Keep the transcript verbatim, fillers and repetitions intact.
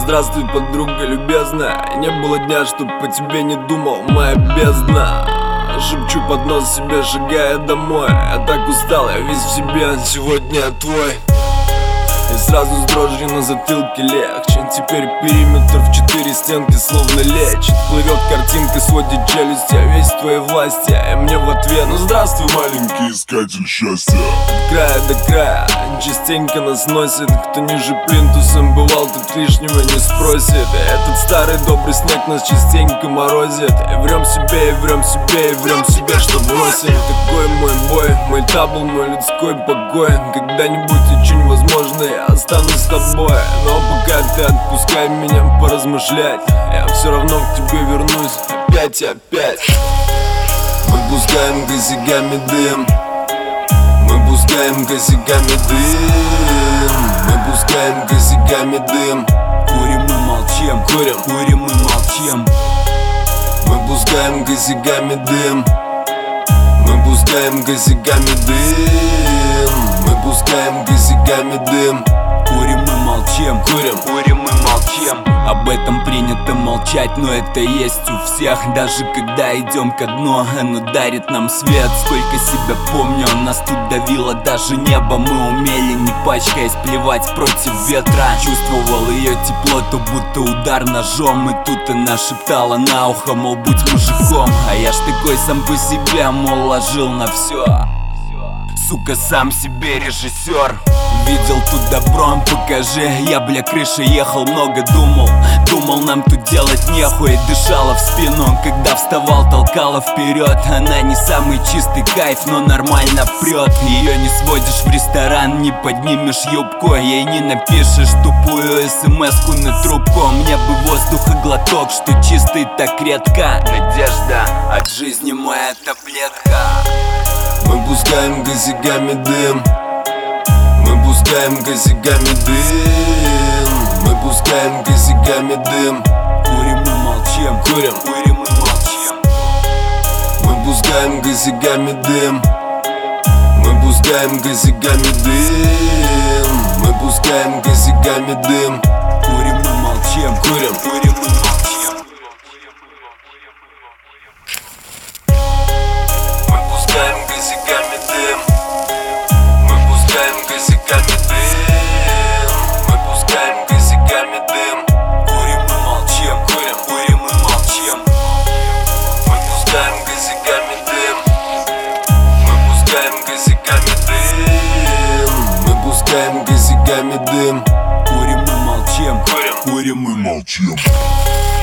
здравствуй, подруга любезная. Не было дня, чтоб по тебе не думал, моя бездна. Шепчу под нос себе, шагая домой. Я так устал, я весь в себе, сегодня я твой. И сразу с дрожью на затылке легче. Теперь периметр в четыре стенки словно лечит. Плывет картинка, сводит челюсть, я весь в твоей власти. И мне в ответ: ну здравствуй, маленький искатель счастья. От края до края частенько нас носит. Кто ниже плинтусом бывал, тут лишнего не спросит. И этот старый добрый снег нас частенько морозит. И врем себе, и врем себе, и врем себе, что бросим. Такой мой бой, мой табл, мой людской покой. Когда-нибудь очень возможно я останусь с тобой. Но пока ты отпускай меня поразмышлять, я все равно к тебе вернусь опять и опять. Мы пускаем косяками дым, мы пускаем косяками дым, мы пускаем косяками дым. Курим и молчим, курим, курим и молчим. Мы пускаем косяками дым, мы пускаем косяками дым, мы пускаем косяками дым. Курим и молчим, курим, курим и молчим. Об этом принято молчать, но это есть у всех. Даже когда идем ко дну, оно дарит нам свет. Сколько себя помню, нас тут давило даже небо. Мы умели, не пачкаясь, плевать против ветра. Чувствовал ее тепло, то будто удар ножом. И тут она шептала на ухо, мол, будь мужиком. А я ж такой сам по себе, мол, ложил на все. Сука, сам себе режиссер. Видел тут добром, покажи. Я, бля, крышей ехал, много думал. Думал, нам тут делать нехуй. Дышала в спину, когда вставал, толкала вперед. Она не самый чистый кайф, но нормально прет. Ее не сводишь в ресторан, не поднимешь юбку. Ей не напишешь тупую смс-ку на трубку. Мне бы воздуха глоток, что чистый так редко. Надежда от жизни моя таблетка. Мы пускаем косяками дым, мы пускаем косяками дым, мы пускаем косяками дым. Курим и молчим, курим, курим и молчим. Мы пускаем косяками дым, мы пускаем косяками дым, мы пускаем косяками дым. Курим и молчим, курим, курим и молчим. Мы пускаем косяками дым, мы пускаем косяками дым, мы пускаем косяками дым. Курим и молчим, курим, курим и молчим. Мы пускаем косяками дым, мы пускаем косяками дым, мы пускаем косяками дым. Курим и молчим, Курим, курим и молчим.